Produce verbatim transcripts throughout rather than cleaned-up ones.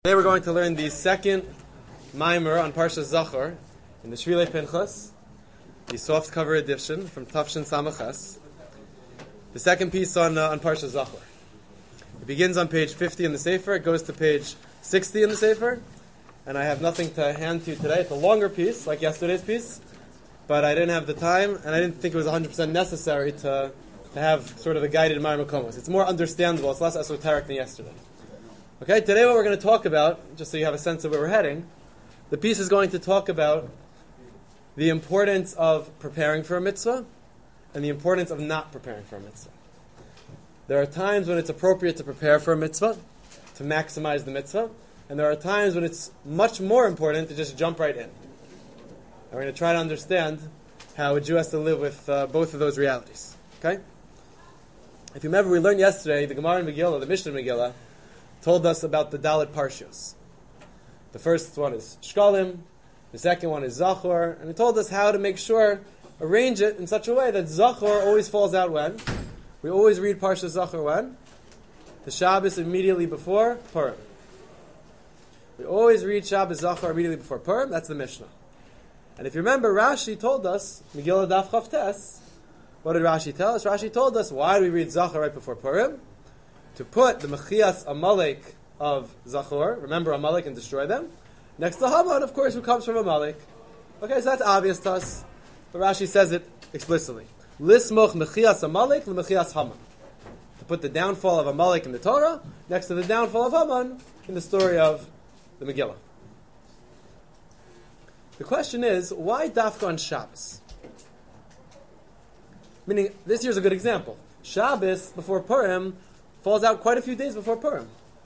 Today we're going to learn the second Maimer on Parsha Zachor in the Shvilei Pinchas, the soft cover edition from Tafshin Samachas. The second piece on uh, on Parsha Zachor. It begins on page fifty in the Sefer. It goes to page sixty in the Sefer, and I have nothing to hand to you today. It's a longer piece, like yesterday's piece, but I didn't have the time, and I didn't think it was one hundred percent necessary to to have sort of a guided Maimer Makomos. It's more understandable. It's less esoteric than yesterday. Okay, today what we're going to talk about, just so you have a sense of where we're heading, the piece is going to talk about the importance of preparing for a mitzvah and the importance of not preparing for a mitzvah. There are times when it's appropriate to prepare for a mitzvah, to maximize the mitzvah, and there are times when it's much more important to just jump right in. And we're going to try to understand how a Jew has to live with uh, both of those realities. Okay? If you remember, we learned yesterday, the Gemara in Megillah, the Mishnah in Megillah, told us about the Dalit Parshios. The first one is Shkalim, the second one is Zachor, and it told us how to make sure, arrange it in such a way that Zachor always falls out when? We always read Parsha Zachor when? The Shabbos immediately before Purim. We always read Shabbos Zachor immediately before Purim. That's the Mishnah. And if you remember, Rashi told us, Megillah Daf Chav Tes, what did Rashi tell us? Rashi told us, why do we read Zachor right before Purim? To put the Mechias Amalek of Zachor, remember Amalek, and destroy them, next to Haman, of course, who comes from Amalek. Okay, so that's obvious to us, but Rashi says it explicitly. Lismoch Mechias Amalek leMechias Haman. To put the downfall of Amalek in the Torah, next to the downfall of Haman in the story of the Megillah. The question is, why Dafka on Shabbos? Meaning, this year's a good example. Shabbos, before Purim, falls out quite a few days before Purim.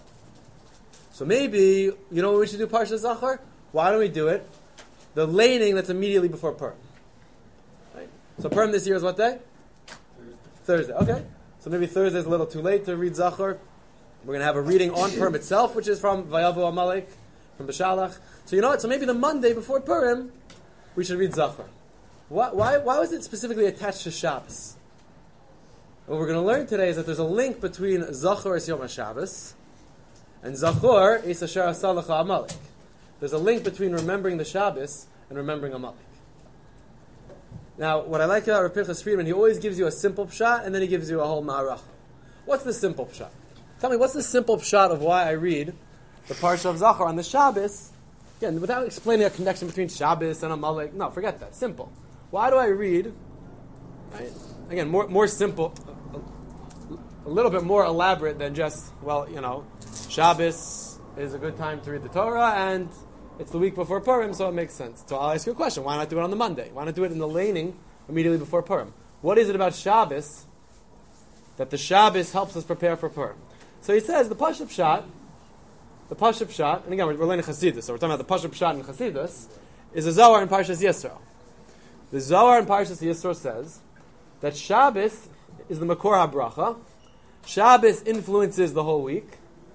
So maybe, you know what we should do Parsha Zachor? Why don't we do it? The laning that's immediately before Purim. Right? So Purim this year is what day? Thursday. Thursday. Okay. So maybe Thursday is a little too late to read Zachor. We're going to have a reading on Purim itself, which is from Vayavu Amalek, from Beshalach. So you know what? So maybe the Monday before Purim, we should read Zachor. Why, why, why was it specifically attached to Shabbos? What we're going to learn today is that there's a link between Zachor es Yom HaShabbos and Zachor es Asher Asa Lecha Amalek. There's a link between remembering the Shabbos and remembering Amalek. Now, what I like about Rav Pinchas Friedman, he always gives you a simple pshat and then he gives you a whole ma'arach. What's the simple pshat? Tell me, what's the simple pshat of why I read the Parsha of Zachor on the Shabbos? Again, without explaining a connection between Shabbos and Amalek. No, forget that. Simple. Why do I read? Right? Again, more more simple, a, a little bit more elaborate than just, well, you know, Shabbos is a good time to read the Torah, and it's the week before Purim, so it makes sense. So I'll ask you a question. Why not do it on the Monday? Why not do it in the laning immediately before Purim? What is it about Shabbos that the Shabbos helps us prepare for Purim? So he says, the Pashup Pshat, the Pashup Pshat, and again, we're, we're learning Chassidus, so we're talking about the Pashup Pshat in Chassidus, is a Zohar in Parshas Yisro. The Zohar in Parshas Yisro says that Shabbos is the Makor HaBracha. Shabbos influences the whole week.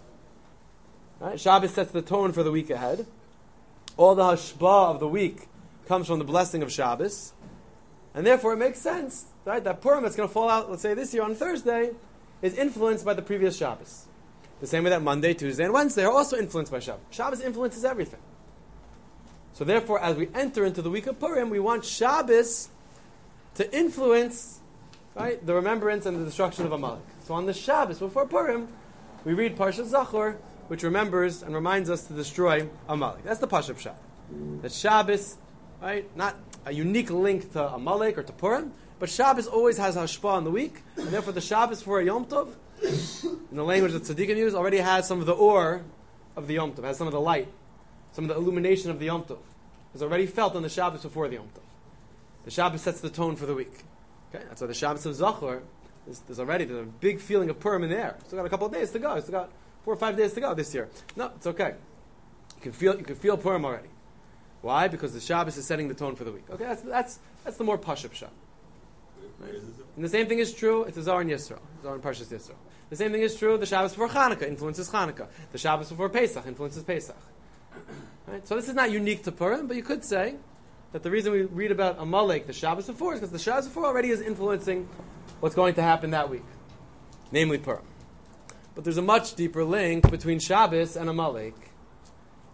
Right? Shabbos sets the tone for the week ahead. All the hashpah of the week comes from the blessing of Shabbos. And therefore it makes sense, right, that Purim that's going to fall out, let's say this year on Thursday, is influenced by the previous Shabbos. The same way that Monday, Tuesday, and Wednesday are also influenced by Shabbos. Shabbos influences everything. So therefore, as we enter into the week of Purim, we want Shabbos to influence, right, the remembrance and the destruction of Amalek. So on the Shabbos before Purim, we read Parsha Zachor, which remembers and reminds us to destroy Amalek. That's the Pashup Pshat. That Shabbos, right, not a unique link to Amalek or to Purim, but Shabbos always has hashpah in the week, and therefore the Shabbos for a Yom Tov, in the language that Tzaddikim use, already has some of the or of the Yom Tov, has some of the light, some of the illumination of the Yom Tov. Is already felt on the Shabbos before the Yom Tov. The Shabbos sets the tone for the week. Okay, that's why the Shabbos of Zachor, is, there's already there's a big feeling of Purim in the air. Still got a couple of days to go. Still got four or five days to go this year. No, it's okay. You can feel you can feel Purim already. Why? Because the Shabbos is setting the tone for the week. Okay, that's that's that's the more Pashup Pshat. Right? And the same thing is true. It's a Zohar in Yisro, Zohar in Parshas Yisro. The same thing is true. The Shabbos before Chanukah influences Chanukah. The Shabbos before Pesach influences Pesach. Right? So this is not unique to Purim, but you could say that the reason we read about Amalek the Shabbos before is because the Shabbos before already is influencing what's going to happen that week, namely Purim. But there's a much deeper link between Shabbos and Amalek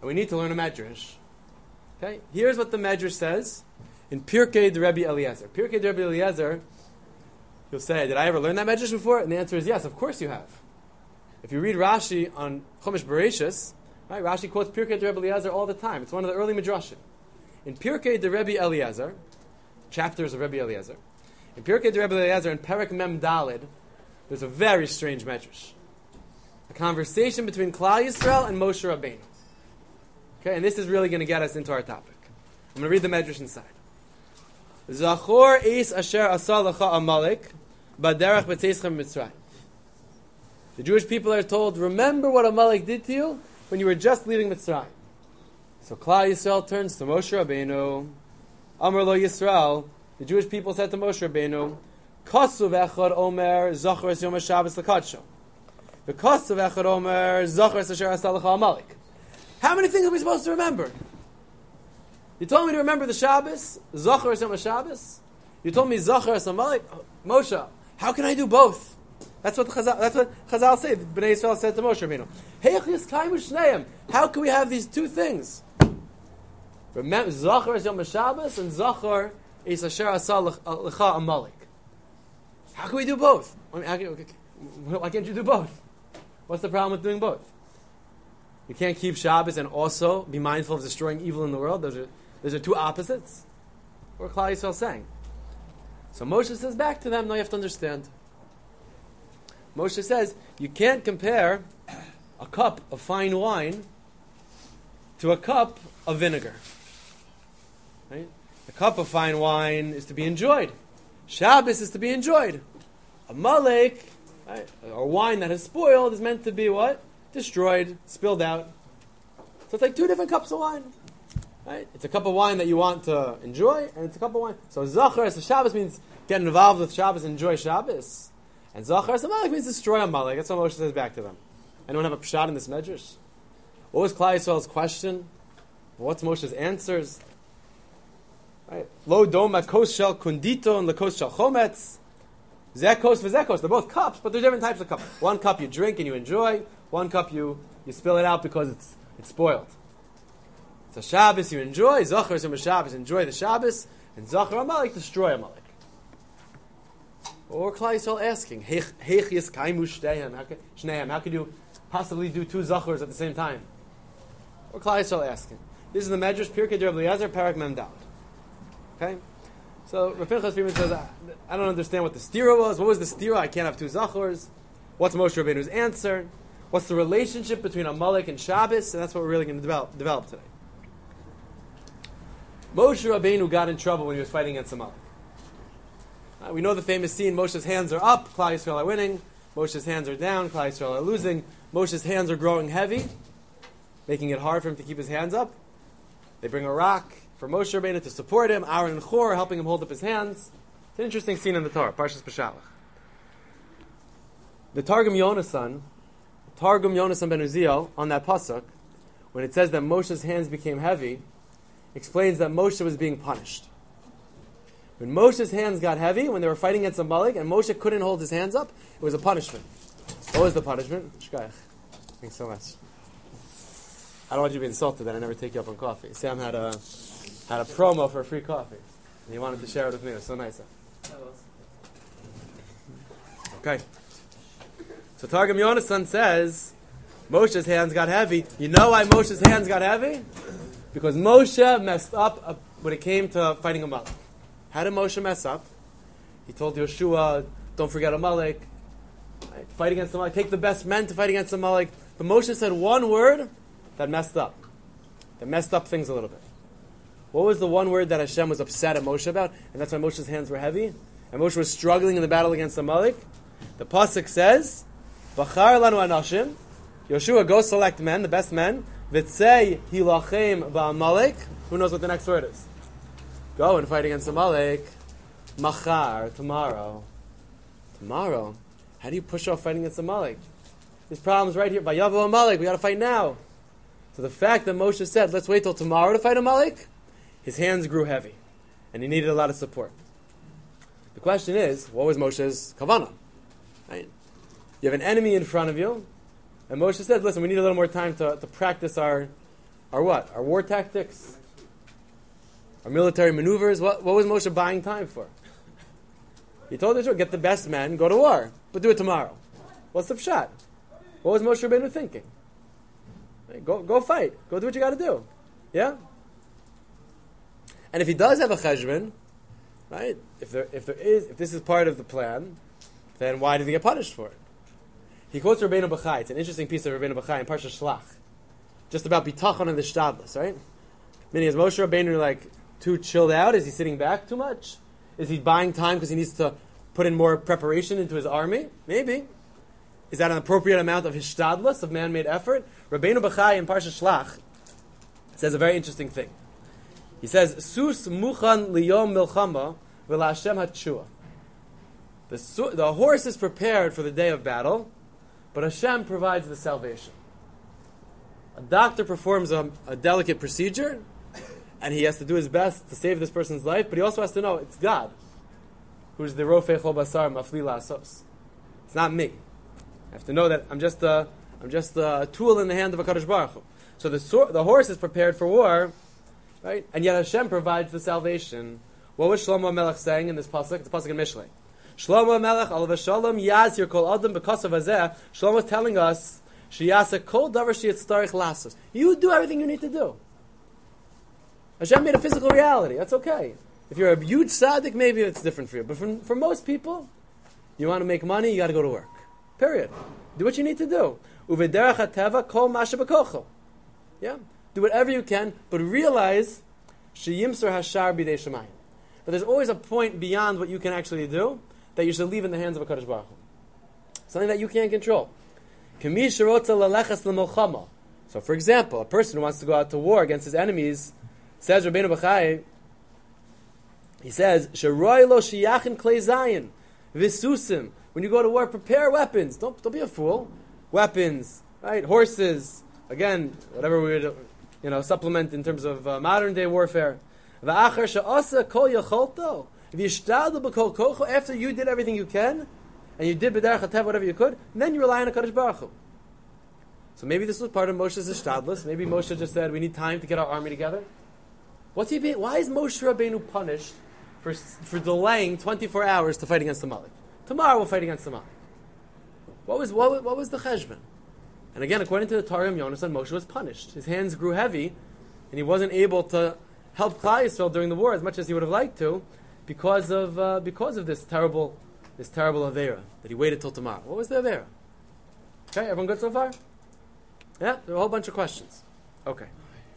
and we need to learn a medrash. Okay, here's what the medrash says in Pirkei de Rebbe Eliezer. Pirkei de Rebbe Eliezer, you'll say, did I ever learn that medrash before? And the answer is yes, of course you have. If you read Rashi on Chumash Bereshis, right, Rashi quotes Pirkei de Rebbe Eliezer all the time. It's one of the early midrashim. In Pirkei de Rebbe Eliezer, chapters of Rebbe Eliezer, in Pirkei de Rebbe Eliezer, in Perek Mem Daled, there's a very strange medrash. A conversation between Klal Yisrael and Moshe Rabbeinu. Okay, and this is really going to get us into our topic. I'm going to read the medrash inside. Zachor is asher asa lecha Amalek baderech b'tzeichem Mitzrayim. The Jewish people are told, remember what Amalek did to you when you were just leaving Mitzrayim. So Klal Yisrael turns to Moshe Rabbeinu. Amar lo Yisrael, the Jewish people said to Moshe Rabbeinu, Kasu v'echad omer zachor es yom HaShabbos l'kadsho. V'kasu v'echad omer zachor es asher asa lecha Amalek. How many things are we supposed to remember? You told me to remember the Shabbos, Zachor es Yom HaShabbos. You told me Zachor es Amalek. Moshe, how can I do both? That's what Chazal, that's what Chazal say. Bnei Yisrael said to Moshe Rabbeinu. Heich yiskaimu shneim. How can we have these two things? Remember, Zachor es Yom HaShabbos and Zachor es Asher Asa Lecha Amalek. How can we do both? I mean, how can, why can't you do both? What's the problem with doing both? You can't keep Shabbos and also be mindful of destroying evil in the world. Those are those are two opposites. What Klal Yisrael saying? So Moshe says back to them, no, you have to understand. Moshe says, you can't compare a cup of fine wine to a cup of vinegar. Right? A cup of fine wine is to be enjoyed. Shabbos is to be enjoyed. Amalek, right, or wine that has spoiled, is meant to be what? Destroyed, spilled out. So it's like two different cups of wine. Right? It's a cup of wine that you want to enjoy, and it's a cup of wine. So Zachar as Shabbos means get involved with Shabbos and enjoy Shabbos. And Zachar as Amalek means destroy Amalek. That's what Moshe says back to them. Anyone have a pshat in this medrash? What was Klal Yisrael's question? What's Moshe's answers? Right? Lo doma kos shel kundito and lekos shel chometz. Zekos v'zekos. They're both cups, but they're different types of cups. One cup you drink and you enjoy. One cup you, you spill it out because it's it's spoiled. So Shabbos you enjoy, Zachar Yom Shabbos enjoy the Shabbos, and Zachar Amalek destroy Amalek. Or Klal Yisrael asking, Heich yiskaimu shneim? How could you possibly do two Zachars at the same time? Or Klal Yisrael asking. This is the Medrash Pirkei de Rebbe Eliezer Parak Mem Daled. Okay, so Rav Pinchas Friedman says, I, I don't understand what the stira was. What was the stira? I can't have two Zachars. What's Moshe Rabbeinu's answer? What's the relationship between Amalek and Shabbos? And that's what we're really going to develop, develop today. Moshe Rabbeinu got in trouble when he was fighting against Amalek. Uh, we know the famous scene, Moshe's hands are up, Klal Yisrael are winning. Moshe's hands are down, Klal Yisrael are losing. Moshe's hands are growing heavy, making it hard for him to keep his hands up. They bring a rock for Moshe Rabbeinu to support him. Aaron and Chor are helping him hold up his hands. It's an interesting scene in the Torah, Parshas Beshalach. The Targum Yonasan, Targum Yonasan ben Uziel, on that pasuk, when it says that Moshe's hands became heavy, explains that Moshe was being punished. When Moshe's hands got heavy, when they were fighting against Amalek, and Moshe couldn't hold his hands up, it was a punishment. What was the punishment? Shkayach. Thanks so much. I don't want you to be insulted that I never take you up on coffee. Sam had a had a promo for free coffee, and he wanted to share it with me. It was so nice. Okay. So Targum Yonasan says, Moshe's hands got heavy. You know why Moshe's hands got heavy? Because Moshe messed up when it came to fighting Amalek. How did Moshe mess up? He told Yoshua, don't forget Amalek. Right? Fight against Amalek. Take the best men to fight against Amalek. But Moshe said one word that messed up. That messed up things a little bit. What was the one word that Hashem was upset at Moshe about? And that's why Moshe's hands were heavy. And Moshe was struggling in the battle against Amalek. The pasuk says, Bachar lanu anashim. Yoshua, go select men, the best men. V'tzei hilachem ba'amalek. Who knows what the next word is? Go and fight against Amalek. Machar, tomorrow. Tomorrow? How do you push off fighting against Amalek? This problem's right here. Vayavu Amalek, we got to fight now. So the fact that Moshe said, let's wait till tomorrow to fight Amalek, his hands grew heavy. And he needed a lot of support. The question is, what was Moshe's kavanah? Right? You have an enemy in front of you, and Moshe said, listen, we need a little more time to, to practice our Our what? Our war tactics? Our military maneuvers? What, what was Moshe buying time for? He told Israel, get the best men, go to war, but do it tomorrow. What's the pshat? What was Moshe Rabbeinu thinking? Go, go fight. Go do what you got to do. Yeah? And if he does have a cheshbon, right? If there, if there is, if this is part of the plan, then why did he get punished for it? He quotes Rabbeinu Bachai. It's an interesting piece of Rabbeinu Bachai in Parsha Shlach, just about bitachon and the shtadlus, right? Meaning, is Moshe Rabbeinu like too chilled out? Is he sitting back too much? Is he buying time because he needs to put in more preparation into his army? Maybe. Is that an appropriate amount of hishtadlus, of man-made effort? Rabbeinu Bachai in Parsha Shlach says a very interesting thing. He says, "Sus muchan liyom milchama v'la'Hashem hatshua." The su- the horse is prepared for the day of battle, but Hashem provides the salvation. A doctor performs a, a delicate procedure, and he has to do his best to save this person's life, but he also has to know it's God who's the rofei chol basar mafli la'asos. It's not me. I have to know that I'm just a, I'm just a tool in the hand of a Kadosh Baruch Hu. So the so- the horse is prepared for war, right? And yet Hashem provides the salvation. What was Shlomo Melech saying in this pasuk? It's a pasuk in Mishlei. Shlomo Melech alav shalom yazir kol adam because of hazeh. Shlomo is telling us sheyasa kol davar sheyitztarich lasos. You do everything you need to do. Hashem made a physical reality. That's okay. If you're a huge tzaddik, maybe it's different for you. But for, for most people, you want to make money, you got to go to work. Period. Do what you need to do. Uvederach hateva kol masha b'kocho. Yeah. Do whatever you can, but realize sheyimsor hashar b'dei shemayim. But there's always a point beyond what you can actually do that you should leave in the hands of a Kadosh Baruch Hu. Something that you can't control. K'mi sherotza lelechas l'molchama. So, for example, a person who wants to go out to war against his enemies, says Rabbeinu Bachai, he says, Sheroy lo shiyachin klei zayin, visusim. When you go to war, prepare weapons. Don't, don't be a fool. Weapons, right? Horses. Again, whatever we would, you know, supplement in terms of uh, modern day warfare. V'achar she'asa kol yacholto. V'yishtadlu b'kol kocho. After you did everything you can, and you did b'derech hatev whatever you could, then you rely on a Kadosh Baruch Hu. So maybe this was part of Moshe's ishtadlus. Maybe Moshe just said, we need time to get our army together. What's he being? Why is Moshe Rabbeinu punished for for delaying twenty-four hours to fight against Amalek? Tomorrow we'll fight against Amalek. What was what, what was the cheshbon? And again, according to the Torah, Yonasan, Moshe was punished. His hands grew heavy, and he wasn't able to help Klal Yisrael during the war as much as he would have liked to, because of uh, because of this terrible this terrible avera that he waited till tomorrow. What was the avera? Okay, everyone good so far? Yeah, there are a whole bunch of questions. Okay.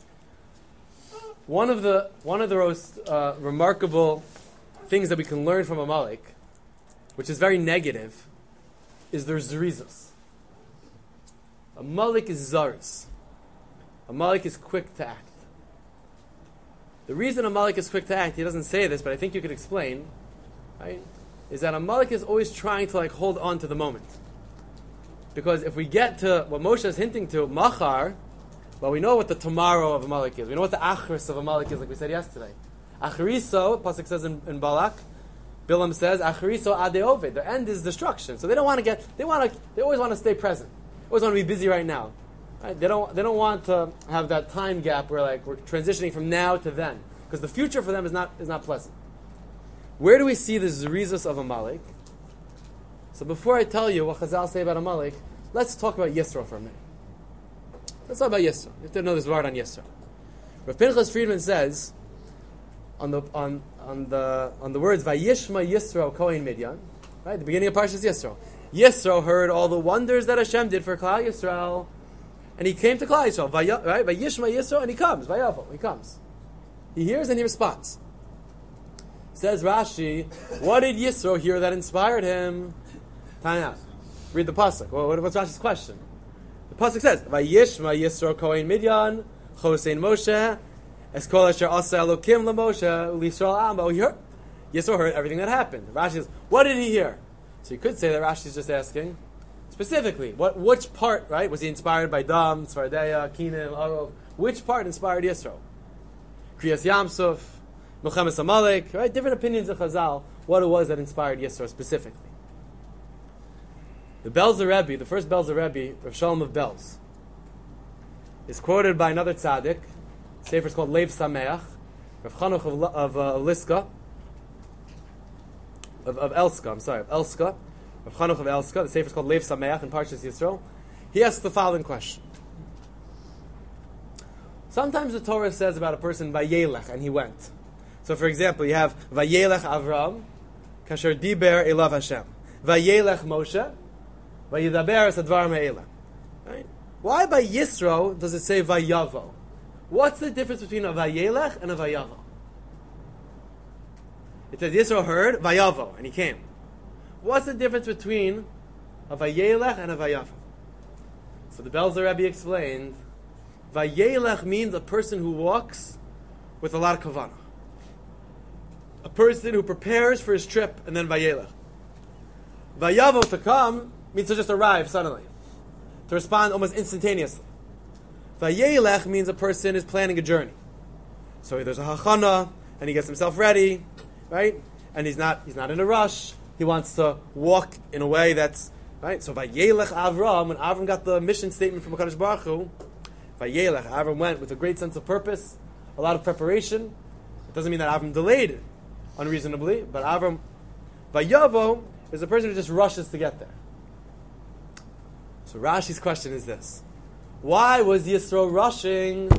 One of the one of the most uh, remarkable things that we can learn from Amalek, which is very negative, is their zrizos. Amalek is zaris. Amalek is quick to act. The reason Amalek is quick to act, he doesn't say this, but I think you could explain, right? Is that Amalek is always trying to like hold on to the moment. Because if we get to what Moshe is hinting to, machar, well, we know what the tomorrow of Amalek is. We know what the achris of Amalek is, like we said yesterday. Achriso, Pasuk says in, in Balak, Bilam says, Achriso adeoved. The end is destruction. So they don't want to get. They want to. They always want to stay present. They always want to be busy right now. Right? They don't. They don't want to have that time gap where like we're transitioning from now to then, because the future for them is not is not pleasant. Where do we see the zrizos of Amalek? So before I tell you what Chazal say about Amalek, let's talk about Yisro for a minute. Let's talk about Yisro. You have to know this word on Yisro. Rav Pinchas Friedman says on the on on the on the words Vayishma Yisro Kohen Midyan, right? The beginning of Parshas Yisro. Yisro heard all the wonders that Hashem did for Klal Yisrael, and he came to Klal Yisrael. Vay, right? Vayishma Yisro, and he comes. Vayavo, he comes. He hears and he responds. Says Rashi, what did Yisro hear that inspired him? Time out. Read the pasuk. Well, what's Rashi's question? The pasuk says, "Vayishma Yisro Kohen Midyan Chosein Moshe Eskol Asher Asa Elokim LaMoshe ULYisrael Amo." He heard. Yisro heard everything that happened. Rashi says, "What did he hear?" So you could say that Rashi's just asking specifically, what which part, right? Was he inspired by Dam, Tzvardeya, Kinim, Arov? Which part inspired Yisro? Kriyas Yamsuf, Milchemes Amalek, right? Different opinions of Chazal. What it was that inspired Yisro specifically. The Belzer Rebbe, the first Belzer Rebbe, Rav Shalom of Belz, is quoted by another tzaddik. The sefer is called Lev Sameach, Rav Chanuch of, of uh, Liska, of, of Elska, I'm sorry, of Elska, Rav Chanuch of Elska. The sefer is called Lev Sameach in Parshas Yisro. He asks the following question. Sometimes the Torah says about a person, Vayelech, and he went. So for example, you have Vayelech Avram, Kasher Diber Elav Hashem. Vayelech Moshe, Vayidaber Sadvar Me'ela. Right? Why by Yisro does it say Vayavo? What's the difference between a Vayelech and a Vayavo? It says Yisro heard Vayavo, and he came. What's the difference between a Vayelech and a Vayavo? So the Belzer Rebbe explained, Vayelech means a person who walks with a lot of kavanah. A person who prepares for his trip and then Vayelech. Vayavo, to come, means to just arrive suddenly. To respond almost instantaneously. Vayelech means a person is planning a journey. So there's a hachana, and he gets himself ready, right? And he's not he's not in a rush. He wants to walk in a way that's, right? So Vayelech Avram, when Avram got the mission statement from HaKadosh Baruch Hu, Vayelech, Avram went with a great sense of purpose, a lot of preparation. It doesn't mean that Avram delayed unreasonably, but Avram, Vayavo, is a person who just rushes to get there. So Rashi's question is this. Why was Yisro rushing?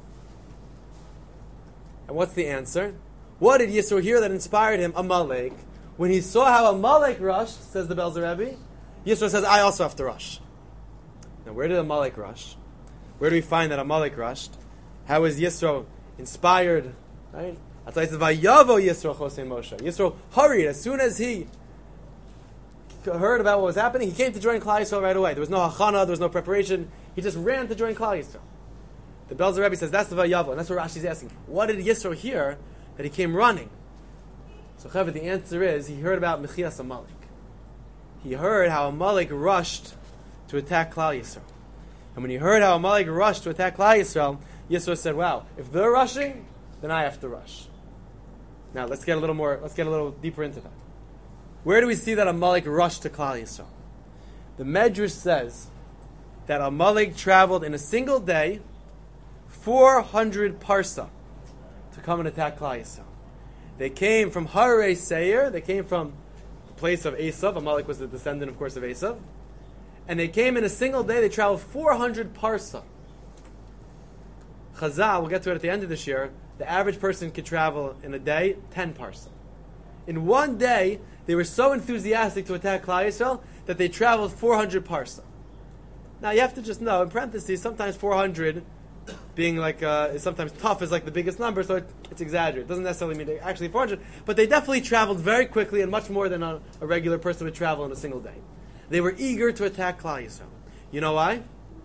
And what's the answer? What did Yisro hear that inspired him? Amalek. When he saw how Amalek rushed, says the Belzer Rebbe, Yisro says, I also have to rush. Now where did Amalek rush? Where do we find that Amalek rushed? How was Yisro inspired? Right? That's why it says, Vayavo Yisro Chosei Moshe. Yisro hurried. As soon as he heard about what was happening, he came to join Klal Yisrael right away. There was no hachana, there was no preparation. He just ran to join Klal Yisrael. The Belzer Rebbe says, that's the Vayavo. And that's what Rashi's asking. What did Yisro hear that he came running? So Chaver, the answer is, he heard about Mechias Amalek. He heard how Amalek rushed to attack Klal Yisrael. And when he heard how Amalek rushed to attack Klal Yisrael, Yisro said, wow, if they're rushing, then I have to rush. Now let's get a little more, let's get a little deeper into that. Where do we see that Amalek rushed to Klal Yisrael? The Medrash says that Amalek traveled in a single day four hundred parsa to come and attack Klal Yisrael. They came from Harei Seir, they came from the place of Esav. Amalek was the descendant, of course, of Esav. And they came in a single day, they traveled four hundred parsa. Chazal, we'll get to it at the end of this year, the average person could travel in a day ten parsa. In one day, they were so enthusiastic to attack Klal Yisrael that they traveled four hundred parsa. Now you have to just know, in parentheses, sometimes four hundred being like, uh, is sometimes tough is like the biggest number, so it, it's exaggerated. It doesn't necessarily mean actually four hundred, but they definitely traveled very quickly and much more than a, a regular person would travel in a single day. They were eager to attack Klal Yisrael. You know why?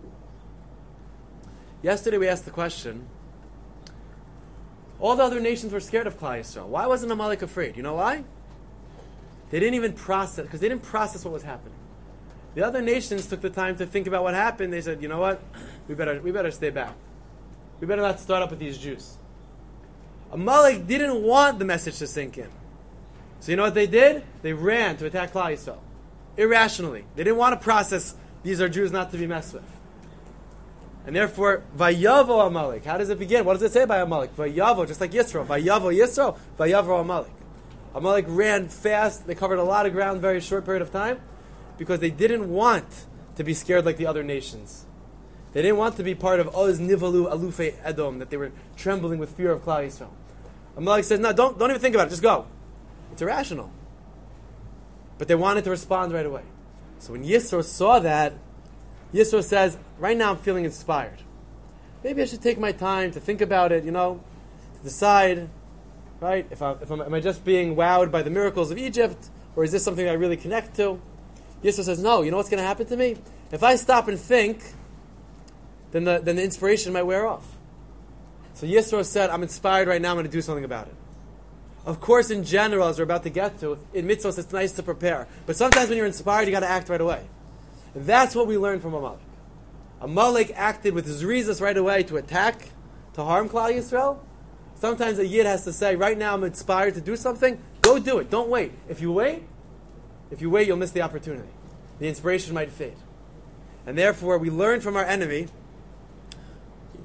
Yesterday we asked the question, all the other nations were scared of Klal Yisrael. Why wasn't Amalek afraid? You know why? They didn't even process, because they didn't process what was happening. The other nations took the time to think about what happened. They said, you know what? We better we better stay back. We better not start up with these Jews. Amalek didn't want the message to sink in. So you know what they did? They ran to attack Klal Yisrael. Irrationally. They didn't want to process, these are Jews not to be messed with. And therefore, Vayavo Amalek. How does it begin? What does it say by Amalek? Vayavo, just like Yisro. Vayavo Yisro, Vayavo Amalek. Amalek ran fast. They covered a lot of ground in a very short period of time because they didn't want to be scared like the other nations. They didn't want to be part of Oz Nivalu Alufe Edom, that they were trembling with fear of Klal Yisrael. Amalek says, no, don't, don't even think about it. Just go. It's irrational. But they wanted to respond right away. So when Yisro saw that, Yisro says, right now I'm feeling inspired. Maybe I should take my time to think about it, you know, to decide, right, if, I, if I'm, am I just being wowed by the miracles of Egypt, or is this something I really connect to? Yisro says, no, you know what's going to happen to me? If I stop and think, then the, then the inspiration might wear off. So Yisro said, I'm inspired right now, I'm going to do something about it. Of course, in general, as we're about to get to, in mitzvos it's nice to prepare. But sometimes when you're inspired, you got to act right away. That's what we learned from Amalek. Amalek acted with zrizas right away to attack, to harm Klal Yisrael. Sometimes a yid has to say, right now I'm inspired to do something, go do it, don't wait. If you wait, if you wait, you'll miss the opportunity. The inspiration might fade. And therefore, we learn from our enemy,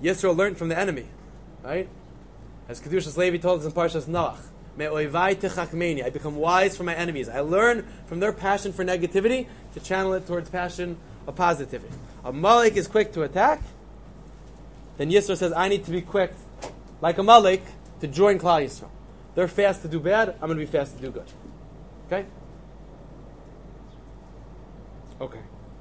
Yisro learned from the enemy, right? As Kedushas Levi told us in Parshas Noach, Me'oivai techachmeni, I become wise from my enemies. I learn from their passion for negativity to channel it towards passion of positivity. Amalek is quick to attack. Then Yisro says, I need to be quick, like Amalek, to join Klal Yisrael. They're fast to do bad, I'm going to be fast to do good. Okay? Okay.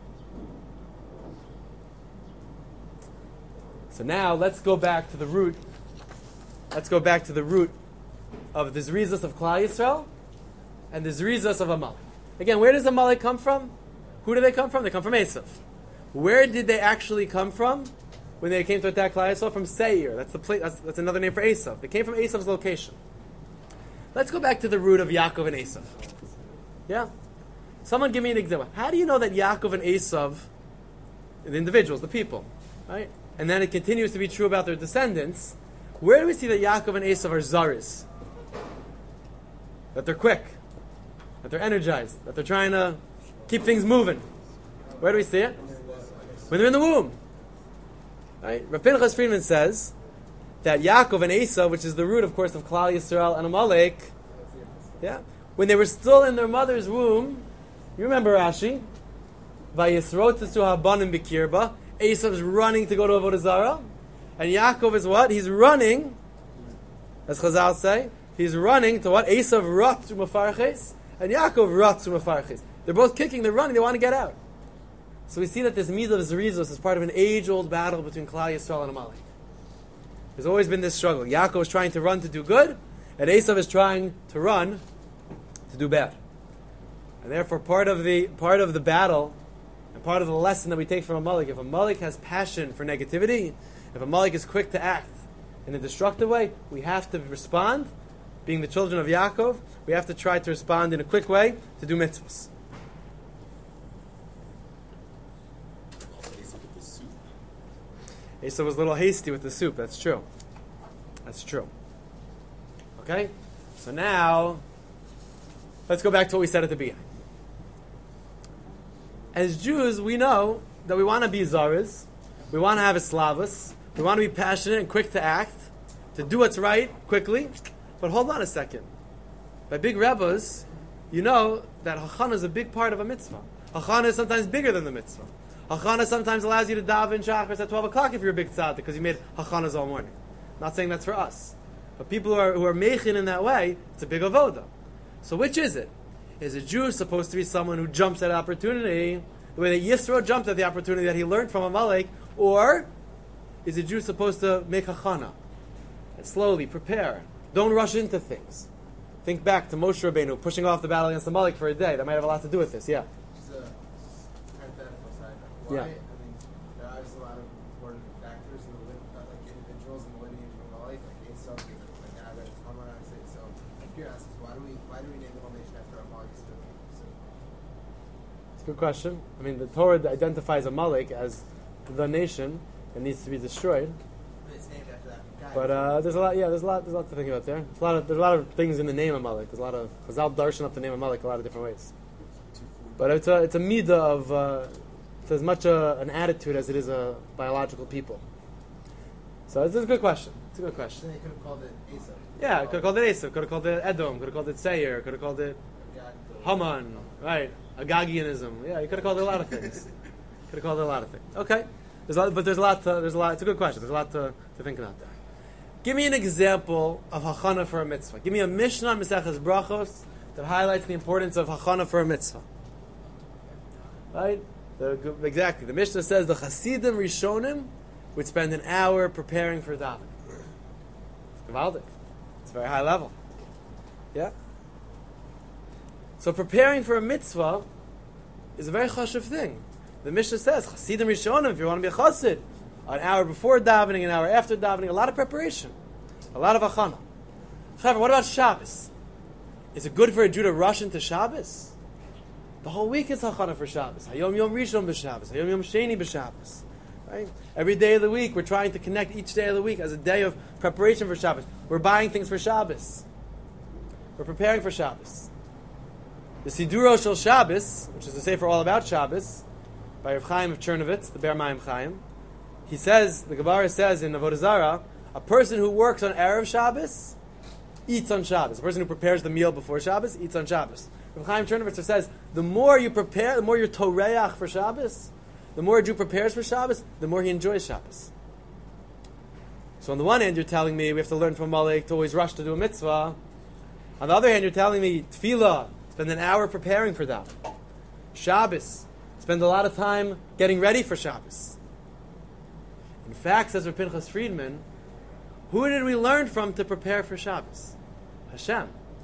So now let's go back to the root. Let's go back to the root of the Zrizos of Klal Yisrael and the Zrizos of Amalek. Again, where does Amalek come from? Who do they come from? They come from Esav. Where did they actually come from when they came to attack Klal Yisrael? From Seir. That's the place. That's, that's another name for Esav. They came from Esav's location. Let's go back to the root of Yaakov and Esav. Yeah? Someone give me an example. How do you know that Yaakov and Esav, the individuals, the people, right? And then it continues to be true about their descendants. Where do we see that Yaakov and Esav are zaris? That they're quick, that they're energized, that they're trying to keep things moving. Where do we see it? When they're in the womb. Right? Rav Pinchas Friedman says that Yaakov and Esav, which is the root, of course, of Klal Yisrael and Amalek, yeah, when they were still in their mother's womb, you remember Rashi, Vayisrotesu habanim b'kirba, Esav's running to go to Avodah Zarah, and Yaakov is what? He's running, as Chazal say, he's running to what? Esav ratzu mefarches, and Yaakov ratzu mefarches. They're both kicking, they're running, they want to get out. So we see that this midah of Zerizos is part of an age-old battle between Klal Yisrael and Amalek. There's always been this struggle. Yaakov is trying to run to do good, and Esav is trying to run to do bad. And therefore, part of the part of the battle, and part of the lesson that we take from Amalek, if Amalek has passion for negativity, if Amalek is quick to act in a destructive way, we have to respond. Being the children of Yaakov, we have to try to respond in a quick way to do mitzvahs. Esav was a little hasty with the soup. That's true. That's true. Okay? So now, let's go back to what we said at the beginning. As Jews, we know that we want to be zaris, we want to have a slavus, we want to be passionate and quick to act, to do what's right quickly. But hold on a second. By big rebbes, you know that hachana is a big part of a mitzvah. Hachana is sometimes bigger than the mitzvah. Hachana sometimes allows you to daven shachris at twelve o'clock if you're a big tzaddik because you made hachanas all morning. Not saying that's for us. But people who are, who are meichin in that way, it's a big avoda. So which is it? Is a Jew supposed to be someone who jumps at opportunity, the way that Yisro jumped at the opportunity that he learned from Amalek, or is a Jew supposed to make hachana? And slowly prepare. Don't rush into things. Think back to Moshe Rabbeinu pushing off the battle against Amalek for a day. That might have a lot to do with this, yeah. Just a hypothetical side. Why? Yeah. I mean, there are obviously a lot of important factors in the lin- uh, like individuals in the lineage of Amalek, like Esau, like Abed, Tamar, I say. So, I'm curious, why do we why do we name the whole nation after Amalek? So, It's a good question. I mean, the Torah identifies Amalek as the nation that needs to be destroyed. it's named after that guy. But uh, there's a lot, yeah, there's a lot, there's a lot to think about there. There's a lot of, there's a lot of things in the name of Amalek. There's a lot of Chazal darshan up the name of Amalek a lot of different ways. But it's a, it's a midah of, uh, it's as much a, an attitude as it is a biological people. So it's a good question. It's a good question. Then they could have called it Esau. Yeah, could have called it Esau, could have called it Edom, could have called it Seir, could have called it Haman, right? Agagianism. Yeah, you could have called it a lot of things. Could have called it a lot of things. Okay, there's a lot, but there's a lot. To, there's a lot. It's a good question. There's a lot to, to think about there. Give me an example of hachana for a mitzvah. Give me a mishnah, Maseches Brachos, that highlights the importance of hachana for a mitzvah. Right? The, exactly. The mishnah says the Hasidim Rishonim would spend an hour preparing for davening. It's Gavaldik. It's a very high level. Yeah. So preparing for a mitzvah is a very chashuv thing. The Mishnah says, Chasidim Rishonim, if you want to be a chassid, an hour before davening, an hour after davening, a lot of preparation, a lot of achana. However, what about Shabbos? Is it good for a Jew to rush into Shabbos? The whole week is achana for Shabbos. Hayom Yom Rishon b'Shabbos, Hayom Yom Sheni b'Shabbos. Right? Every day of the week, we're trying to connect each day of the week as a day of preparation for Shabbos. We're buying things for Shabbos. We're preparing for Shabbos. The Siduro Shel Shabbos, which is to say for all about Shabbos, by Rav Chaim of Chernovitz, the Ber Mayim Chaim, he says, the Gemara says in Avodah Zarah, a person who works on Erev Shabbos eats on Shabbos. A person who prepares the meal before Shabbos eats on Shabbos. Rav Chaim Chernovitzer says, the more you prepare, the more you're toreach for Shabbos, the more a Jew prepares for Shabbos, the more he enjoys Shabbos. So on the one hand, you're telling me we have to learn from Malek to always rush to do a mitzvah. On the other hand, you're telling me tefillah, spend an hour preparing for that. Shabbos, spend a lot of time getting ready for Shabbos. In fact, says Rav Pinchas Friedman, who did we learn from to prepare for Shabbos? Hashem.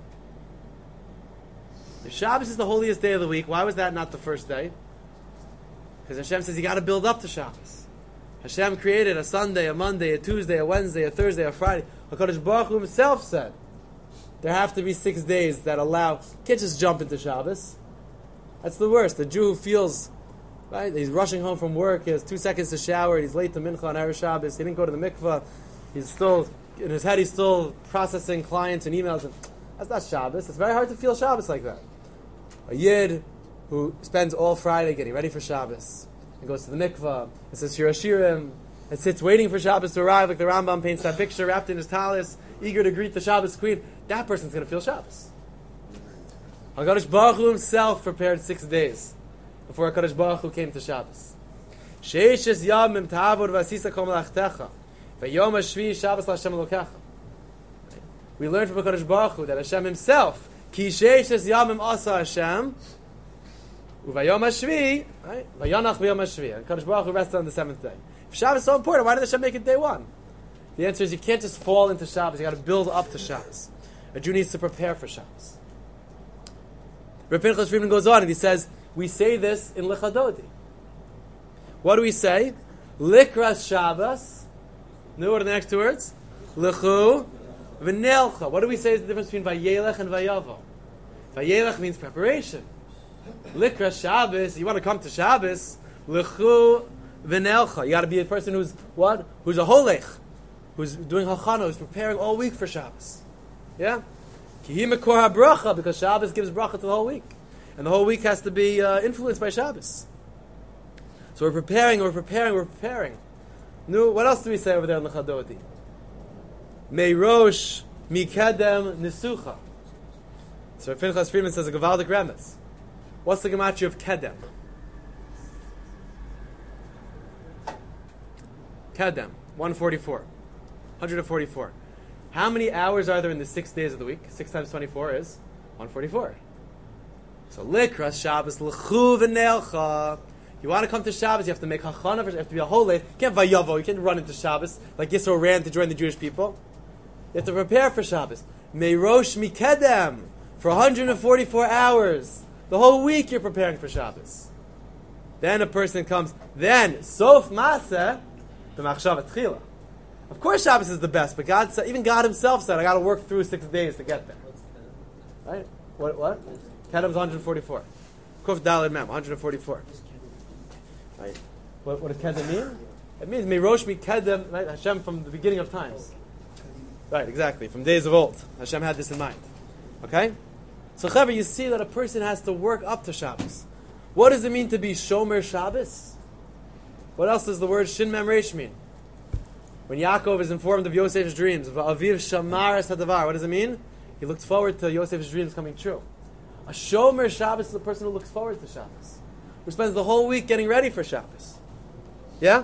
If Shabbos is the holiest day of the week, why was that not the first day? Because Hashem says you got to build up to Shabbos. Hashem created a Sunday, a Monday, a Tuesday, a Wednesday, a Thursday, a Friday. HaKadosh Baruch Hu himself said there have to be six days that allow. Can't just jump into Shabbos. That's the worst. The Jew who feels, right, he's rushing home from work, he has two seconds to shower, he's late to Mincha on Erev Shabbos, he didn't go to the mikveh, he's still, in his head he's still processing clients and emails. And that's not Shabbos. It's very hard to feel Shabbos like that. A Yid who spends all Friday getting ready for Shabbos and goes to the mikveh and says Shir Hashirim and sits waiting for Shabbos to arrive, like the Rambam paints that picture, wrapped in his talis, eager to greet the Shabbos queen. That person's going to feel Shabbos. HaKadosh Baruch Hu himself prepared six days before HaKadosh Baruch Hu came to Shabbos. Sheishes yamim ta'avod v'asisa kol melachtecha v'yom hashvi Shabbos l'Hashem Elokecha. We learned from HaKadosh Baruch Hu that Hashem himself, ki sheishes yamim asa Hashem uvayom hashvi, right? V'yanach v'yom hashvi. And HaKadosh Baruch Hu rested on the seventh day. If Shabbos is so important, why did Hashem make it day one? The answer is you can't just fall into Shabbos. You got to build up to Shabbos. A Jew needs to prepare for Shabbos. Rav Pinchas Friedman goes on and he says, we say this in Lechadodi. What do we say? Likras Shabbos. No, what are the next two words? Lechu v'nelcha. What do we say is the difference between Vayelech and Vayavo? Vayelech means preparation. Likras Shabbos, you want to come to Shabbos, Lechu v'nelcha. You got to be a person who's what? Who's a holech. Who's doing hachana, who's preparing all week for Shabbos. Yeah? Kihi mekor habracha, because Shabbos gives bracha to the whole week. And the whole week has to be uh, influenced by Shabbos. So we're preparing, we're preparing, we're preparing. No, what else do we say over there in the Chadodi? Meirosh mikedem nisucha. So Pinchas Friedman says a Gavaldik Remes. What's the gematria of kedem? Kedem, one forty-four. one forty-four. How many hours are there in the six days of the week? Six times twenty-four is one forty-four. So likras Shabbos l'chu v'neilcha. You want to come to Shabbos, you have to make hachana. You have to be a holy. You can't vayavo. You can't run into Shabbos like Yisro ran to join the Jewish people. You have to prepare for Shabbos. Meirosh mikedem for one forty-four hours. The whole week you're preparing for Shabbos. Then a person comes. Then sof maseh b'machshava tchila. Of course, Shabbos is the best, but God said, even God Himself said, "I got to work through six days to get there." Right? What? What? Kedem's one forty-four. Kuf Daled Mem, one forty-four. Right? What, what does Kedem mean? It means Meirosh mi Kedem, right? Hashem from the beginning of times. Right? Exactly. From days of old, Hashem had this in mind. Okay? So, Chaver, you see that a person has to work up to Shabbos. What does it mean to be Shomer Shabbos? What else does the word Shin Mem Reish mean? When Yaakov is informed of Yosef's dreams, Aviv Shamaras Hadavar, what does it mean? He looks forward to Yosef's dreams coming true. A Shomer Shabbos is a person who looks forward to Shabbos, who spends the whole week getting ready for Shabbos. Yeah?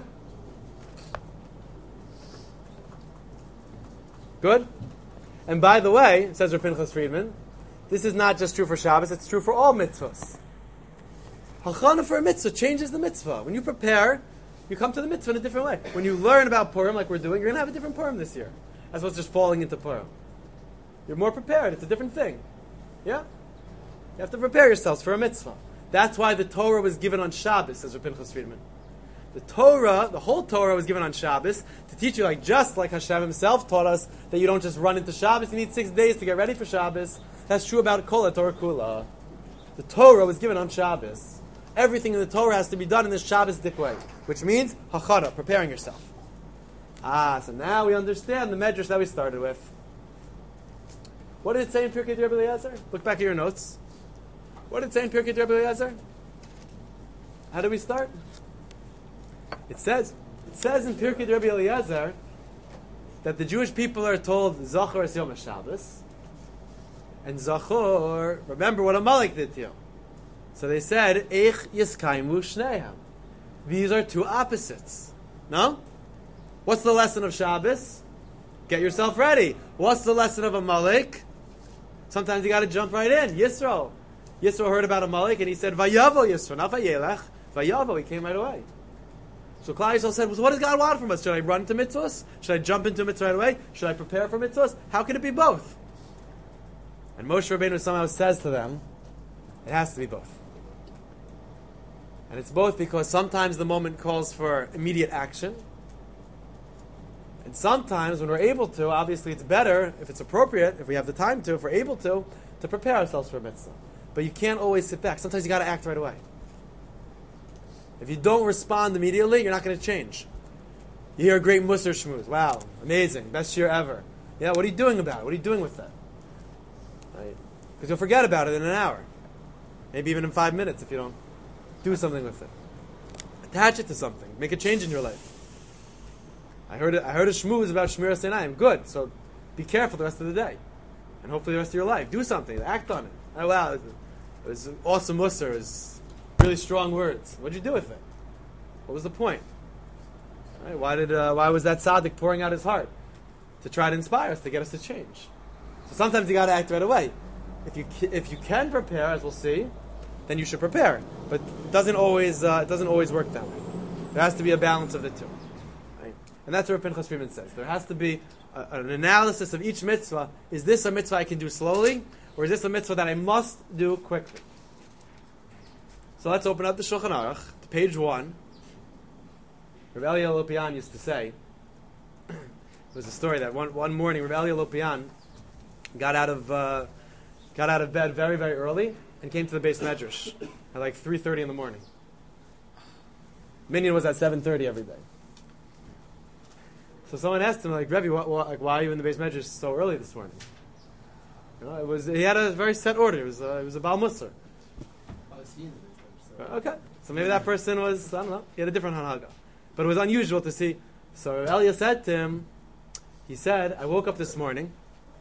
Good? And by the way, says Rav Pinchas Friedman, this is not just true for Shabbos, it's true for all mitzvahs. Hachana for a mitzvah changes the mitzvah. When you prepare, you come to the mitzvah in a different way. When you learn about Purim, like we're doing, you're going to have a different Purim this year, as opposed to just falling into Purim. You're more prepared. It's a different thing. Yeah? You have to prepare yourselves for a mitzvah. That's why the Torah was given on Shabbos, says Rav Pinchas Friedman. The Torah, the whole Torah was given on Shabbos to teach you, like just like Hashem Himself taught us, that you don't just run into Shabbos. You need six days to get ready for Shabbos. That's true about Kol HaTorah Kula. The Torah was given on Shabbos. Everything in the Torah has to be done in this Shabbos-dik way, which means hachana, preparing yourself. Ah, so now we understand the medrash that we started with. What did it say in Pirkei Rabbi Eliezer? Look back at your notes. What did it say in Pirkei Rabbi Eliezer? How do we start? It says, It says in Pirkei Rabbi Eliezer that the Jewish people are told Zachor es Yom HaShabbos, and Zachor, remember what Amalek did to you. So they said, Eich Yiskaimu Shnehem. These are two opposites. No? What's the lesson of Shabbos? Get yourself ready. What's the lesson of Amalek? Sometimes you got to jump right in. Yisro. Yisro heard about Amalek and he said, Vayavo Yisro, not Vayelech. Vayavo, he came right away. So Klal Yisrael said, well, what does God want from us? Should I run to mitzvahs? Should I jump into mitzvah right away? Should I prepare for mitzvahs? How can it be both? And Moshe Rabbeinu somehow says to them, it has to be both. And it's both because sometimes the moment calls for immediate action. And sometimes when we're able to, obviously it's better, if it's appropriate, if we have the time to, if we're able to, to prepare ourselves for a mitzvah. But you can't always sit back. Sometimes you got to act right away. If you don't respond immediately, you're not going to change. You hear a great Musar shmooze. Wow, amazing, best year ever. Yeah, what are you doing about it? What are you doing with that? Right? Because you'll forget about it in an hour. Maybe even in five minutes if you don't do something with it. Attach it to something. Make a change in your life. I heard a, I heard a shmooze about Shmiras Einayim. Good. So be careful the rest of the day. And hopefully the rest of your life. Do something. Act on it. Oh, wow. It was an awesome Musar. It was really strong words. What did you do with it? What was the point? Right? Why did uh, why was that tzaddik pouring out his heart? To try to inspire us, to get us to change. So sometimes you got to act right away. If you if you can prepare, as we'll see, then you should prepare. But it doesn't always uh, it doesn't always work that way. There has to be a balance of the two. Right? And that's what Pinchas Friedman says. There has to be a, an analysis of each mitzvah. Is this a mitzvah I can do slowly, or is this a mitzvah that I must do quickly? So let's open up the Shulchan Aruch to page one. Rav Eliyah Lopian used to say, it was a story that one, one morning Rav Eliyah Lopian got out of uh, got out of bed very very early and came to the Beis Medrash at like three thirty in the morning. Minyan was at seven thirty every day. So someone asked him, like, Rebbe, what, what, like, why are you in the Beis Medrash so early this morning? You know, it was he had a very set order. It was uh, it was a Baal Musar. Okay, so maybe that person was, I don't know, he had a different hanhaga. But it was unusual to see. So Elia said to him, he said, I woke up this morning,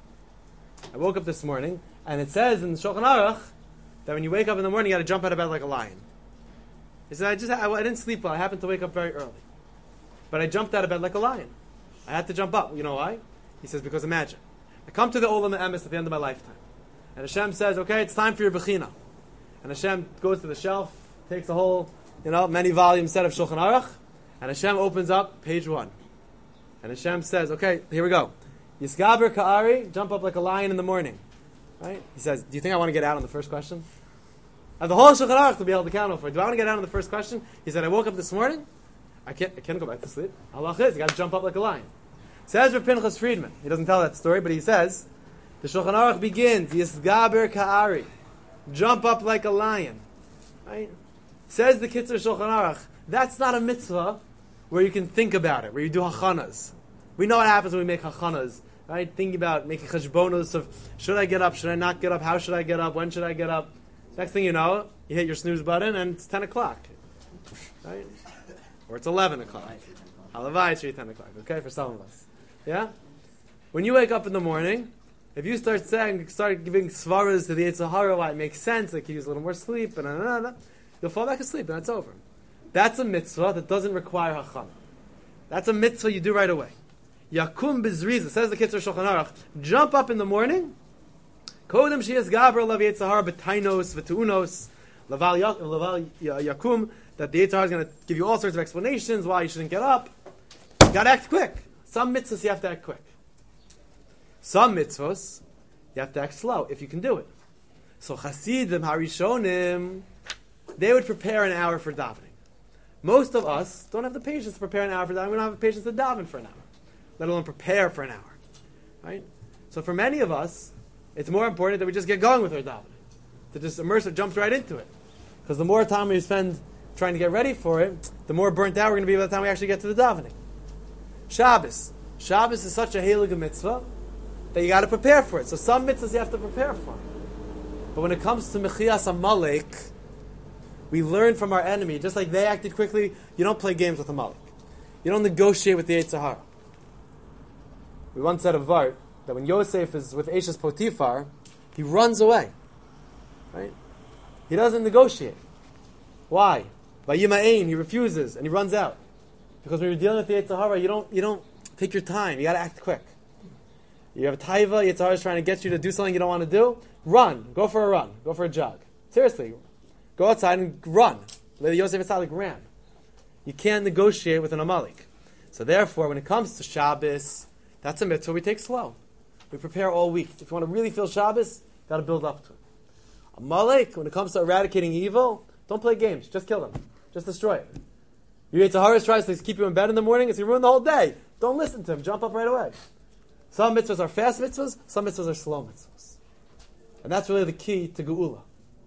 I woke up this morning, and it says in the Shulchan Aruch that when you wake up in the morning, you got to jump out of bed like a lion. He said, I just, I, I didn't sleep well, I happened to wake up very early. But I jumped out of bed like a lion. I had to jump up. You know why? He says, because imagine, I come to the Olam Emes at the end of my lifetime. And Hashem says, okay, it's time for your Bechina. And Hashem goes to the shelf, takes a whole, you know, many volume set of Shulchan Aruch, and Hashem opens up page one. And Hashem says, okay, here we go. Yisgaber Ka'ari, jump up like a lion in the morning. Right? He says, do you think I want to get out on the first question? I have the whole Shulchan Aruch to be held accountable for. Do I want to get out on the first question? He said, I woke up this morning, I can't, I can't go back to sleep. Allah is, you got to jump up like a lion. Says Rav Pinchas Friedman, he doesn't tell that story, but he says, the Shulchan Aruch begins, Yisgaber Ka'ari, jump up like a lion. Right? Says the Kitzur Shulchan Aruch, that's not a mitzvah where you can think about it, where you do hachanas. We know what happens when we make hachanas, right? Thinking about making cheshbonos of, should I get up, should I not get up, how should I get up, when should I get up? Next thing you know, you hit your snooze button and it's ten o'clock. Right? Or it's eleven o'clock. Halavai, it's ten o'clock, okay, for some of us. Yeah? When you wake up in the morning, if you start saying, start giving svaras to the Yetzer Hara, why it makes sense, like you use a little more sleep, and nah, nah, nah, you'll fall back asleep, and that's over. That's a mitzvah that doesn't require hachana. That's a mitzvah you do right away. Yakum bizriza, says the Kitzur Shulchan Aruch, jump up in the morning, kodem sheyes gaber lav Yetzer Hara b'tainos v'tu'unos, laval yakum, that the Yetzer Hara is going to give you all sorts of explanations why you shouldn't get up. You got to act quick. Some mitzvahs you have to act quick. Some mitzvahs, you have to act slow, if you can do it. So Chasidim, Harishonim, they would prepare an hour for davening. Most of us don't have the patience to prepare an hour for davening. We don't have the patience to daven for an hour, let alone prepare for an hour. Right? So for many of us, it's more important that we just get going with our davening, to just immerse or jump right into it. Because the more time we spend trying to get ready for it, the more burnt out we're going to be by the time we actually get to the davening. Shabbos. Shabbos is such a heilige mitzvah that you got to prepare for it. So some mitzvahs you have to prepare for. But when it comes to Mechias Amalek, we learn from our enemy. Just like they acted quickly, you don't play games with Amalek. You don't negotiate with the Yetzer Hara. We once said of Vart that when Yosef is with Eshes Potiphar, he runs away. Right? He doesn't negotiate. Why? Vayima'ain, he refuses and he runs out. Because when you're dealing with the Yetzer Hara, you don't you don't take your time. You got to act quick. You have a taiva, Yetzer Hara is trying to get you to do something you don't want to do. Run. Go for a run. Go for a jog. Seriously. Go outside and run. Lady Yosef Atzadik ran. You can't negotiate with an Amalek. So therefore, when it comes to Shabbos, that's a mitzvah we take slow. We prepare all week. If you want to really feel Shabbos, you got to build up to it. Amalek, when it comes to eradicating evil, don't play games. Just kill them. Just destroy it. Your Yetzer Hara tries to keep you in bed in the morning, it's going to ruin the whole day. Don't listen to him. Jump up right away. Some mitzvahs are fast mitzvahs, some mitzvahs are slow mitzvahs. And that's really the key to Geula.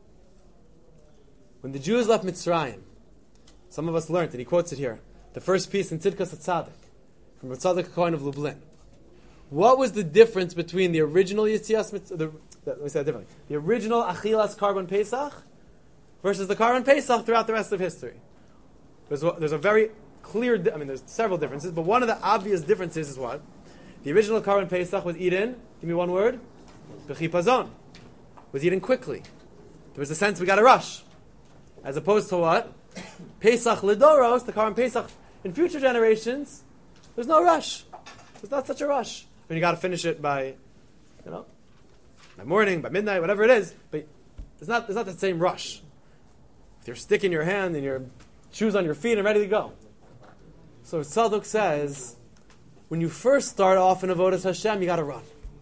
When the Jews left Mitzrayim, some of us learned, and he quotes it here, the first piece in Tzidkas HaTzadik, from Tzaddik Cohen of Lublin. What was the difference between the original Yitzias Mitzvah, the, let me say that differently, the original Achilas Karban Pesach versus the Karban Pesach throughout the rest of history? There's a, there's a very clear, I mean there's several differences, but one of the obvious differences is what? The original Karban Pesach was eaten, give me one word, B'chipazon, was eaten quickly. There was a sense we got to rush. As opposed to what? Pesach Lidoros, the Karban Pesach in future generations, there's no rush. There's not such a rush. I mean, you got to finish it by, you know, by morning, by midnight, whatever it is. But it's not, there's not the same rush. With your stick in your hand and your shoes on your feet and ready to go. So Tzadok says, when you first start off in Avodas Hashem, you got to run.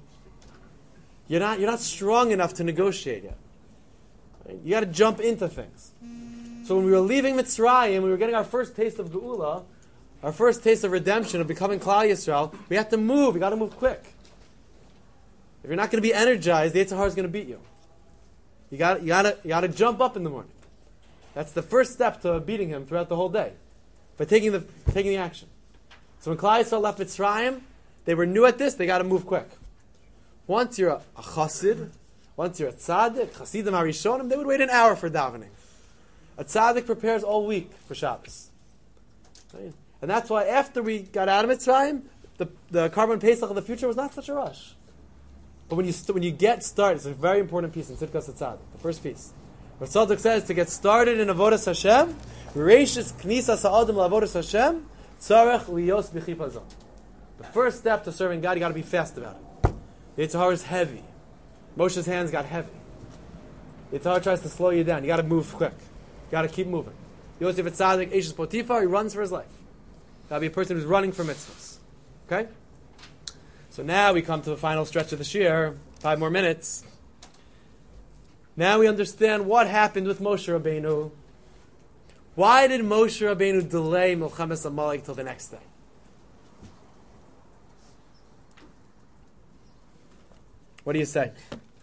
You're not, you're not strong enough to negotiate yet. Right? You got to jump into things. So when we were leaving Mitzrayim, we were getting our first taste of Geula, our first taste of redemption, of becoming Klal Yisrael, we have to move. We got to move quick. If you're not going to be energized, the Yetzer Hara is going to beat you. You got you got to you got to jump up in the morning. That's the first step to beating him throughout the whole day, by taking the taking the action. So when Klal Yisrael left Mitzrayim, they were new at this. They got to move quick. Once you're a, a chassid, once you're a tzaddik, chassidim harishonim, they would wait an hour for davening. A tzaddik prepares all week for Shabbos. Right? And that's why after we got out of Mitzrayim, the, the Karban Pesach of the future was not such a rush. But when you st- when you get started, it's a very important piece in Tzidkas HaTzadik, the first piece. What Tzaddik says, to get started in Avodas Hashem, Reishis Knisas Ha'adam L'Avodas Hashem, Tzarech Liyos B'chipazon. The first step to serving God, you got to be fast about it. The Yetzer Hara is heavy. Moshe's hands got heavy. The Yetzer Hara tries to slow you down. You got to move quick. You got to keep moving. Yosef Atzadik, Eshes Potiphar, he runs for his life. Got to be a person who's running for mitzvahs. Okay? So now we come to the final stretch of the shir. Five more minutes. Now we understand what happened with Moshe Rabbeinu. Why did Moshe Rabbeinu delay Milchemes Amalek till the next day? What do you say?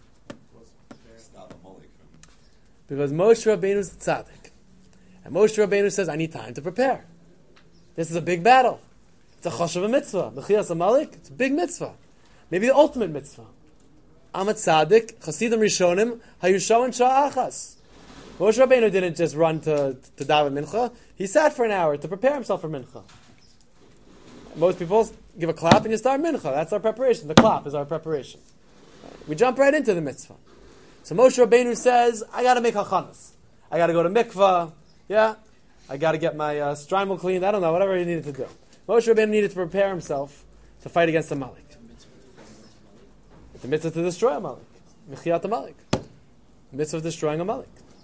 Because Moshe Rabbeinu is tzaddik. And Moshe Rabbeinu says, I need time to prepare. This is a big battle. It's a choshev mitzvah. Mechias Amalek, it's a big mitzvah. Maybe the ultimate mitzvah. I'm a tzaddik, chasidim rishonim, hayushawan sha'achas. Moshe Rabbeinu didn't just run to, to daven mincha. He sat for an hour to prepare himself for mincha. Most people give a clap and you start mincha. That's our preparation. The clap is our preparation. We jump right into the mitzvah. So Moshe Rabbeinu says, I got to make hachanas. I got to go to mikvah. Yeah, I got to get my uh, strimal cleaned. I don't know, whatever he needed to do. Moshe Rabbeinu needed to prepare himself to fight against Amalek. It's a mitzvah to destroy Amalek. Mechiyat Amalek. Mitzvah of destroying Amalek.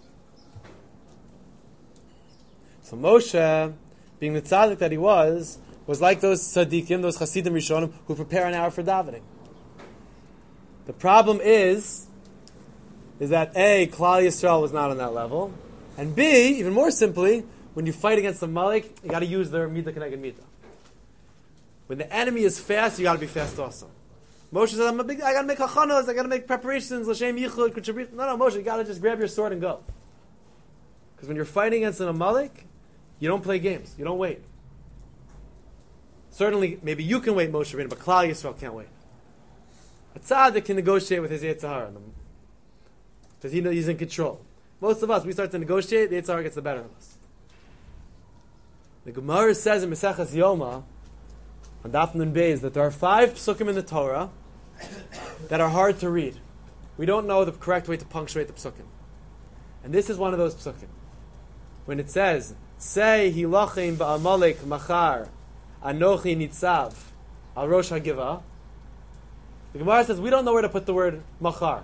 So Moshe, being the tzaddik that he was, was like those tzaddikim, those chasidim rishonim, who prepare an hour for davening. The problem is, is that A, Klal Yisrael was not on that level, and B, even more simply, when you fight against the Amalek, you got to use their midah k'neged midah. When the enemy is fast, you got to be fast also. Moshe says, I'm a big, I got to make hachanos, I got to make preparations, l'shem yichud, k'chabrich. No, no, Moshe, you got to just grab your sword and go. Because when you're fighting against an Amalek, you don't play games. You don't wait. Certainly, maybe you can wait, Moshe Rabbeinu, but Klal Yisrael can't wait. A tzaddik can negotiate with his Yetzer Hara because he knows he's in control. Most of us, we start to negotiate, the Yetzer Hara gets the better of us. The Gemara says in Maseches Yoma, on Daf Nun Beis, that there are five psukim in the Torah that are hard to read. We don't know the correct way to punctuate the psukim. And this is one of those psukim. When it says, Say hilachim ba'amalek machar anochi nitzav al rosh hagiva, the Gemara says we don't know where to put the word machar.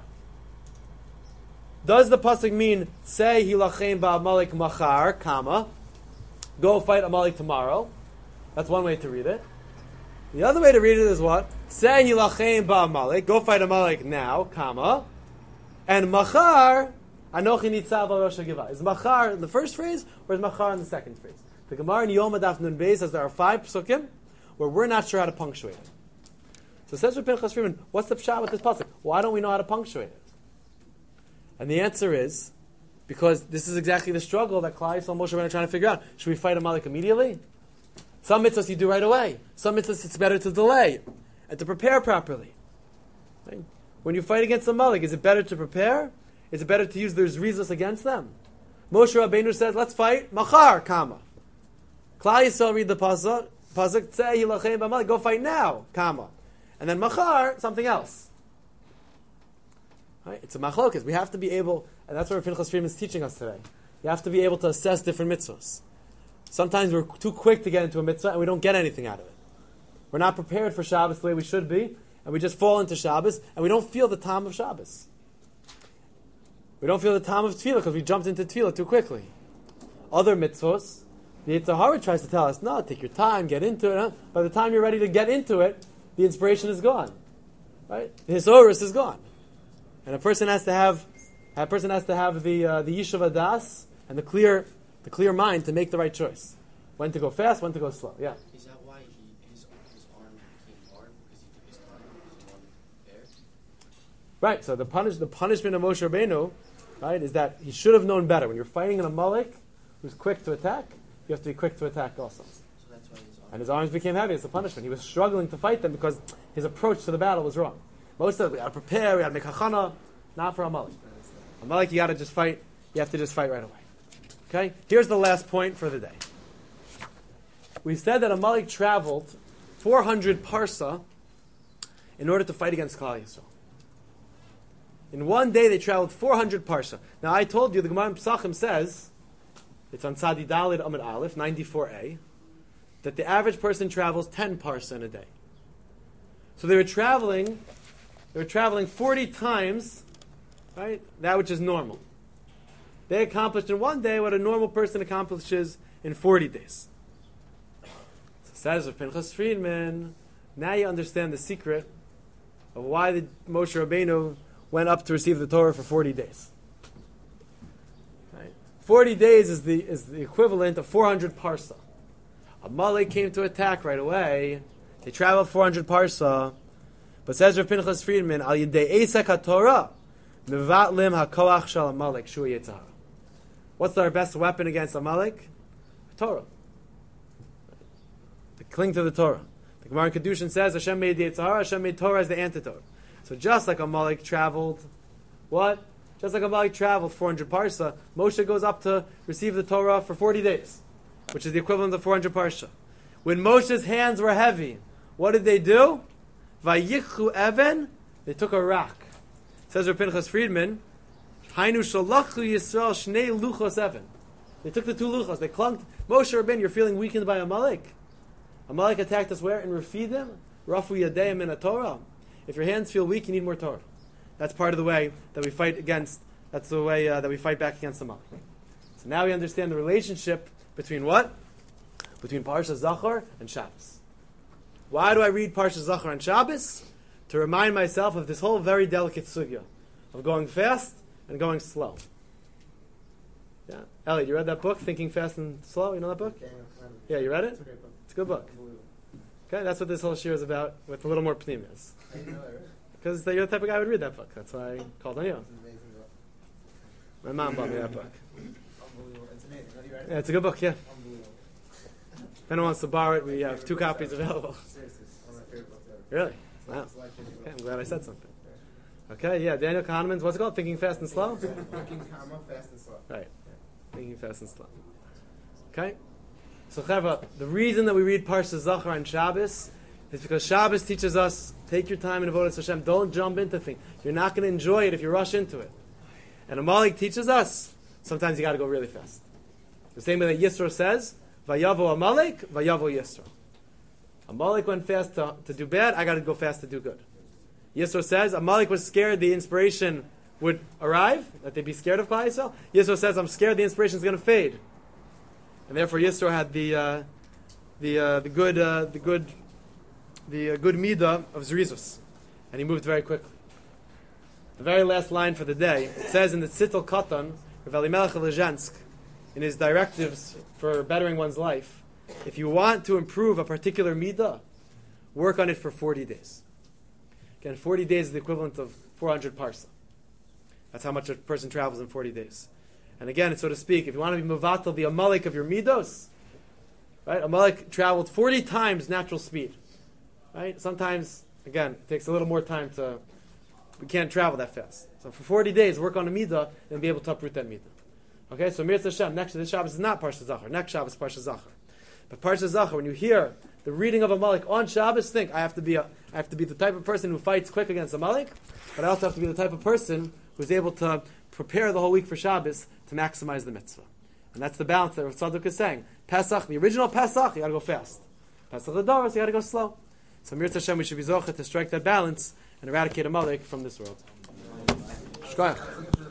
Does the pasuk mean say hilachim ba'amalek machar, comma, go fight Amalek tomorrow? That's one way to read it. The other way to read it is what? Say hilachim ba'amalek, go fight Amalek now, comma, and machar anochi nitzav al rosh hagiva. Is machar in the first phrase or is machar in the second phrase? The Gemara in Yom Daf Nun Beis says there are five psukim where we're not sure how to punctuate it. So says Reb Pinchas Friedman, what's the pshat with this pasuk? Why don't we know how to punctuate it? And the answer is because this is exactly the struggle that Klal Yisrael and Moshe Rabbeinu are trying to figure out. Should we fight Amalek immediately? Some mitzvahs you do right away. Some mitzvahs it's better to delay and to prepare properly. Right? When you fight against Amalek, is it better to prepare? Is it better to use their zrizos against them? Moshe Rabbeinu says, let's fight machar, comma. Klal Yisrael read the pasuk, pasuk tzei hilachem b'amalek, go fight now, comma. And then machar, something else. Right? It's a machlokas. We have to be able, and that's what Pinchas Friedman is teaching us today. You have to be able to assess different mitzvahs. Sometimes we're too quick to get into a mitzvah and we don't get anything out of it. We're not prepared for Shabbos the way we should be, and we just fall into Shabbos, and we don't feel the time of Shabbos. We don't feel the time of tefillah because we jumped into tefillah too quickly. Other mitzvahs, the Yetzer Hara tries to tell us, no, take your time, get into it. Huh? By the time you're ready to get into it, the inspiration is gone. Right? The hisorus is gone. And a person has to have a person has to have the uh, the yishuv hadas and the clear the clear mind to make the right choice. When to go fast, when to go slow. Yeah. Is that why he, his, his arm became hard? Because he took his time with his one there? Right, so the punish the punishment of Moshe Rabbeinu, right, is that he should have known better. When you're fighting an Amalek who's quick to attack, you have to be quick to attack also. So that's why his arm... And his arms became heavy. It's a punishment. He was struggling to fight them because his approach to the battle was wrong. Most of it, we got to prepare, we got to make hachana, not for Amalek. Amalek, you got to just fight. You have to just fight right away. Okay? Here's the last point for the day. We said that Amalek traveled four hundred parsa in order to fight against Klal Yisrael. In one day, they traveled four hundred parsa. Now, I told you, the Gemara in Pesachim says, it's on Tzadi Daled Amud Aleph, ninety-four a, that the average person travels ten parsa in a day. So they were traveling, they were traveling forty times, right? That which is normal. They accomplished in one day what a normal person accomplishes in forty days. So says of Pinchas Friedman, now you understand the secret of why the Moshe Rabbeinu went up to receive the Torah for forty days. Right? Forty days is the is the equivalent of four hundred parsa. Amalek came to attack right away. They traveled four hundred parsa. But says Rav Pinchas Friedman, Al Yidei Eisek HaTorah, Mevatlim HaKoach Shal Amalek Shu Yetzirah. What's our best weapon against Amalek? Torah. To cling to the Torah. The Gemara in Kedushin says, Hashem made the Yetzirah, Hashem made Torah as the antidote. So just like Amalek traveled, what? Just like Amalek traveled four hundred parsa, Moshe goes up to receive the Torah for forty days, which is the equivalent of four hundred parsa. When Moshe's hands were heavy, what did they do? Vayichu Even, they took a rock. Says Rav Pinchas Friedman, Hainu shalachu Yisrael shnei luchos Even. They took the two luchos, they clung. Moshe Rabbeinu, you're feeling weakened by Amalek. Amalek attacked us where? In Refidim? Rafu Yadeim in a Torah. If your hands feel weak, you need more Torah. That's part of the way that we fight against, that's the way uh, that we fight back against Amalek. So now we understand the relationship between what? Between Parsha Zachor and Shabbos. Why do I read Parsha Zachor on Shabbos? To remind myself of this whole very delicate sugya of going fast and going slow. Yeah, Elliot, you read that book, Thinking Fast and Slow? You know that book? Yeah, you read it? It's a great book. It's a good book. Okay, that's what this whole shir is about, with a little more pneumias. Because you're the type of guy who would read that book. That's why I called on you. It's an amazing book. My mom bought me that book. Unbelievable. It's amazing. Have you read it? Yeah, it's a good book, yeah. Unbelievable. If anyone wants to borrow it, we have two copies available. Seriously, it's one of my favorite books ever. Really? Wow. It's a life-changing book. Okay, I'm glad I said something. Okay, yeah, Daniel Kahneman's, what's it called? Thinking Fast and Slow? Thinking, comma, fast and slow. Right. Thinking Fast and Slow. Okay? So, Cheva, the reason that we read Parsha Zachar on Shabbos is because Shabbos teaches us, take your time in Avodas Hashem. Don't jump into things. You're not going to enjoy it if you rush into it. And Amalek teaches us, sometimes you got to go really fast. The same way that Yisro says, Vayavo Amalek, Vayavo Yisro. Amalek went fast to, to do bad, I got to go fast to do good. Yisro says, Amalek was scared the inspiration would arrive, that they'd be scared of Klal Yisrael. Yisro says, I'm scared the inspiration is going to fade. And therefore Yisro had the uh, the uh, the good uh, the good the uh, good midah of Zrizus. And he moved very quickly. The very last line for the day, it says in the Tzittel Katan, Rav Elimelech Lezhensk, in his directives for bettering one's life, if you want to improve a particular midah, work on it for forty days. Again, forty days is the equivalent of four hundred parsa. That's how much a person travels in forty days. And again, so to speak, if you want to be mevatel, the Amalek of your midos, right? Amalek traveled forty times natural speed, right? Sometimes, again, it takes a little more time to, we can't travel that fast. So for forty days, work on a midah and be able to uproot that midah. Okay, so Mirz Hashem, next this Shabbos is not Parsha Zachar. Next Shabbos is Parsha Zachar. But Parsha Zachar, when you hear the reading of Amalek on Shabbos, think I have to be a, I have to be the type of person who fights quick against Amalek, but I also have to be the type of person who's able to prepare the whole week for Shabbos to maximize the mitzvah. And that's the balance that Rav Tzadok is saying. Pesach, the original Pesach, you got to go fast. Pesach L'Doros, you got to go slow. So Mirz Hashem, we should be zocheh to strike that balance and eradicate Amalek from this world. Shkoyach.